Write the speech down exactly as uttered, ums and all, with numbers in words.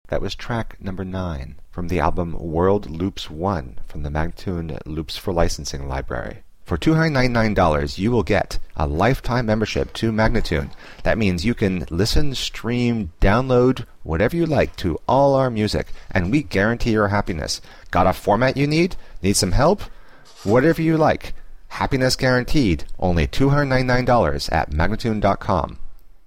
That was track number nine from the album World Loops one from the Magnatune Loops for Licensing library. For two hundred ninety-nine dollars, you will get a lifetime membership to Magnatune. That means you can listen, stream, download, whatever you like to all our music, and we guarantee your happiness. Got a format you need? Need some help? Whatever you like. Happiness guaranteed. Only two hundred ninety-nine dollars at Magnatune dot com.